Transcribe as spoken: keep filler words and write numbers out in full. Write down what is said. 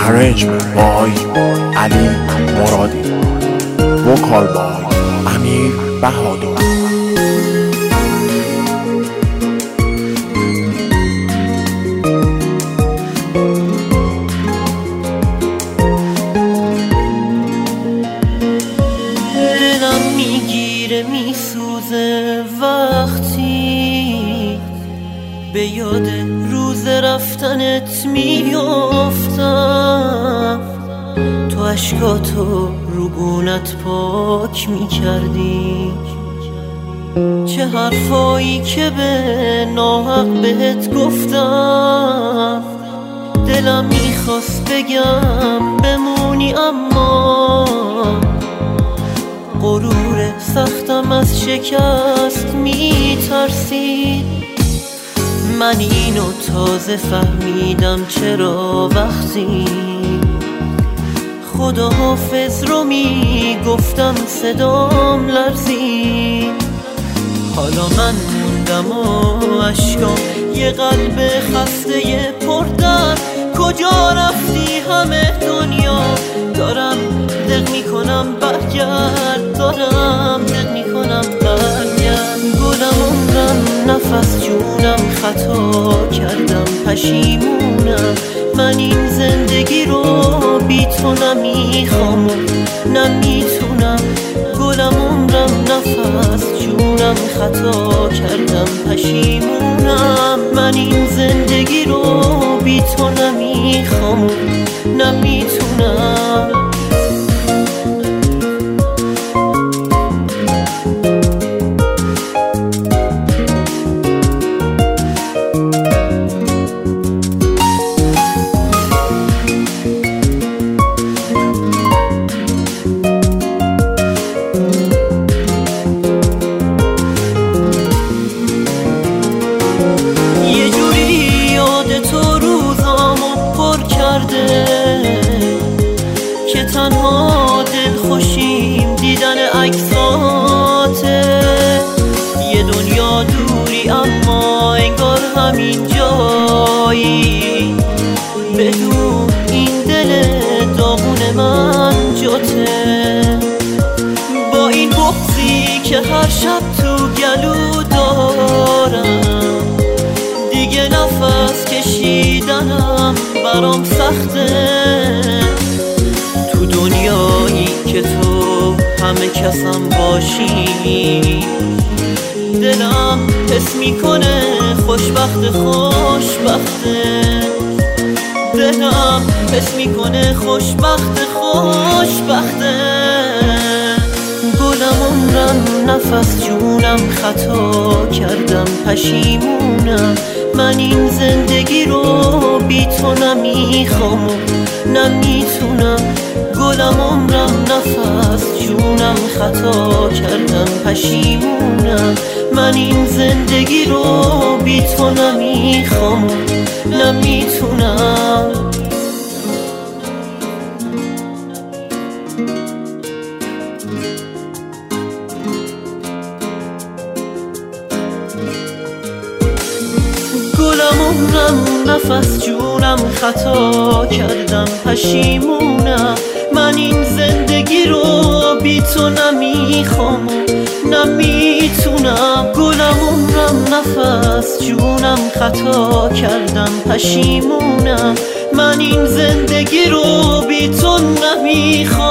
arrangement by علی مرادی، vocal by امیر بهادر. دلم میگیره میسوزه وقتی به یاد روز رفتنت میافتم، تو اشکاتو رو گونت پاک میکردی، چه حرفایی که به ناحق بهت گفتم. دلم میخواست بگم بمونی اما غرور سختم از شکست میترسید. من اینو تازه فهمیدم چرا وقتی خداحافظ رو میگفتم صدام لرزید. حالا من موندم و اشکام یه قلب خسته پردر، کجا رفتی همه دنیا؟ دارم دق میکنم برگرد، دارم دق میکنم برگرد. گلم عمرم نفس جونم خطا کردم پشیمونم، من این زندگی رو بی تو نمیخوام و نمیتونم. گلم عمرم نفس جونم خطا کردم پشیمونم، من این زندگی رو بی تو نمیخوام و نمیتونم. که تنها دل خوشیم دیدن عکساته، یه دنیا دوری اما انگار همین جایی، بدون این دل داغون من جاته. با این بغضی که هر شب تو گلو دارم، دیگه نفس کشیدنم برام سخته. تو دنیایی که تو همه کسم باشی، دلم حس میکنه خوشبخت خوشبخته، دلم حس میکنه خوشبخت خوشبخته. گلم عمرم نفس جونم خطا کردم پشیمونم، من این زندگی رو بی تو نمیخوام و نمیتونم. گلم عمرم نفس جونم خطا کردم پشیمونم، من این زندگی رو بی تو نمیخوام و نمیتونم. گلم عمرم نفس جونم خطا کردم پشیمونم، من این زندگی رو بی تو نمیخوام و نمیتونم. گلم عمرم نفس جونم خطا کردم پشیمونم، من این زندگی رو بی تو نمیخوام